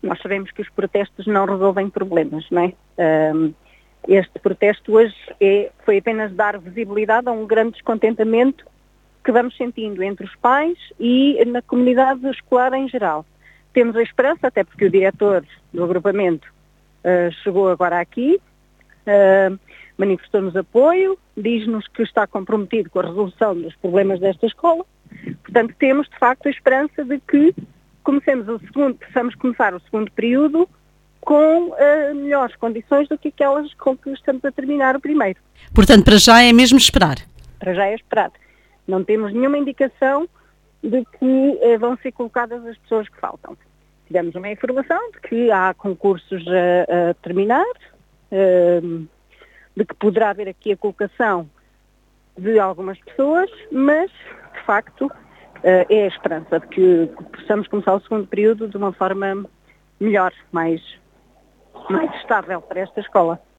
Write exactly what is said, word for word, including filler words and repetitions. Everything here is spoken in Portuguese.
nós sabemos que os protestos não resolvem problemas, não é? Um, este protesto hoje é, foi apenas dar visibilidade a um grande descontentamento que vamos sentindo entre os pais e na comunidade escolar em geral. Temos a esperança, até porque o diretor do agrupamento uh, chegou agora aqui, uh, manifestou-nos apoio, diz-nos que está comprometido com a resolução dos problemas desta escola. Portanto, temos de facto a esperança de que comecemos o segundo, possamos começar o segundo período com uh, melhores condições do que aquelas com que estamos a terminar o primeiro. Portanto, para já é mesmo esperar? Para já é esperar. Não temos nenhuma indicação de que uh, vão ser colocadas as pessoas que faltam. Tivemos uma informação de que há concursos a, a terminar, uh, de que poderá haver aqui a colocação de algumas pessoas, mas, de facto, uh, é a esperança de que, que possamos começar o segundo período de uma forma melhor, mais, mais estável para esta escola.